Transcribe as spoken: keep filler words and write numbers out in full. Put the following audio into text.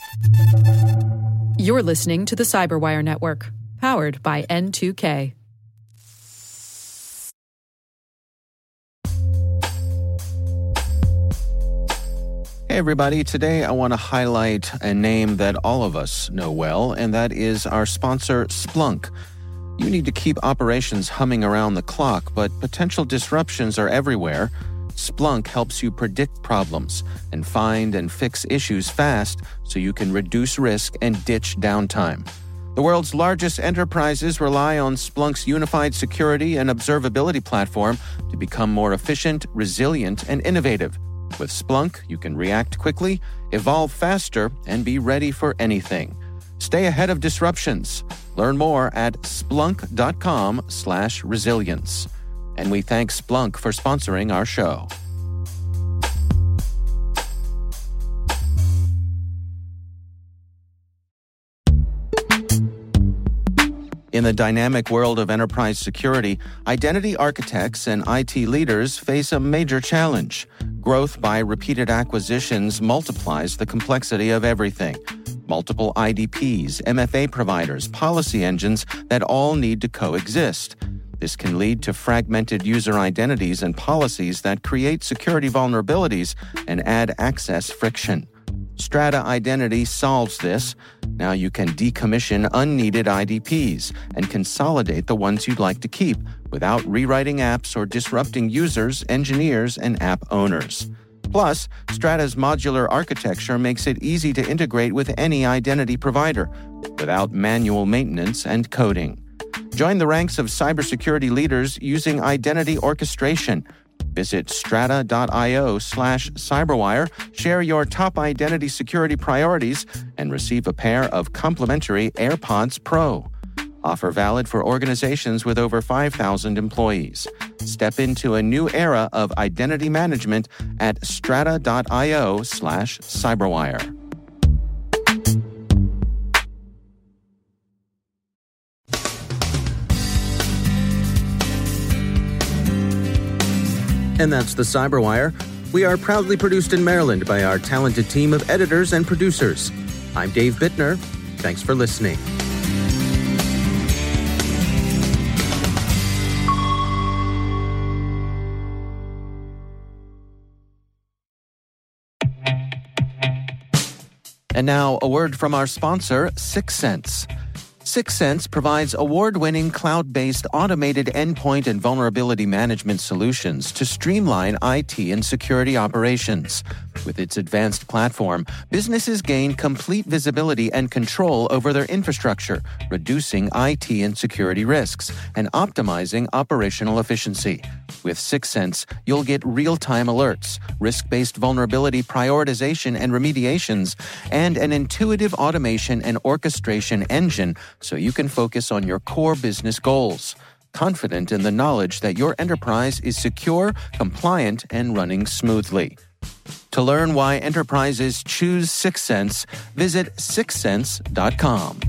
You're listening to the Cyberwire Network, powered by N two K. Hey everybody, today I want to highlight a name that all of us know well, and that is our sponsor, Splunk. You need to keep operations humming around the clock, but potential disruptions are everywhere. Splunk helps you predict problems and find and fix issues fast so you can reduce risk and ditch downtime. The world's largest enterprises rely on Splunk's unified security and observability platform to become more efficient, resilient, and innovative. With Splunk, you can react quickly, evolve faster, and be ready for anything. Stay ahead of disruptions. Learn more at splunk.com slash resilience. And we thank Splunk for sponsoring our show. In the dynamic world of enterprise security, identity architects and I T leaders face a major challenge. Growth by repeated acquisitions multiplies the complexity of everything. Multiple I D Ps, M F A providers, policy engines that all need to coexist. This can lead to fragmented user identities and policies that create security vulnerabilities and add access friction. Strata Identity solves this. Now you can decommission unneeded I D Ps and consolidate the ones you'd like to keep without rewriting apps or disrupting users, engineers, and app owners. Plus, Strata's modular architecture makes it easy to integrate with any identity provider without manual maintenance and coding. Join the ranks of cybersecurity leaders using identity orchestration. Visit strata.io slash cyberwire, share your top identity security priorities, and receive a pair of complimentary AirPods Pro. Offer valid for organizations with over five thousand employees. Step into a new era of identity management at strata.io slash cyberwire. And that's the Cyberwire. We are proudly produced in Maryland by our talented team of editors and producers. I'm Dave Bittner. Thanks for listening. And now, a word from our sponsor, Syxsense. Syxsense provides award-winning cloud-based automated endpoint and vulnerability management solutions to streamline I T and security operations. With its advanced platform, businesses gain complete visibility and control over their infrastructure, reducing I T and security risks and optimizing operational efficiency. With Syxsense, you'll get real-time alerts, risk-based vulnerability prioritization and remediations, and an intuitive automation and orchestration engine so you can focus on your core business goals, confident in the knowledge that your enterprise is secure, compliant, and running smoothly. To learn why enterprises choose Syxsense, visit syxsense dot com.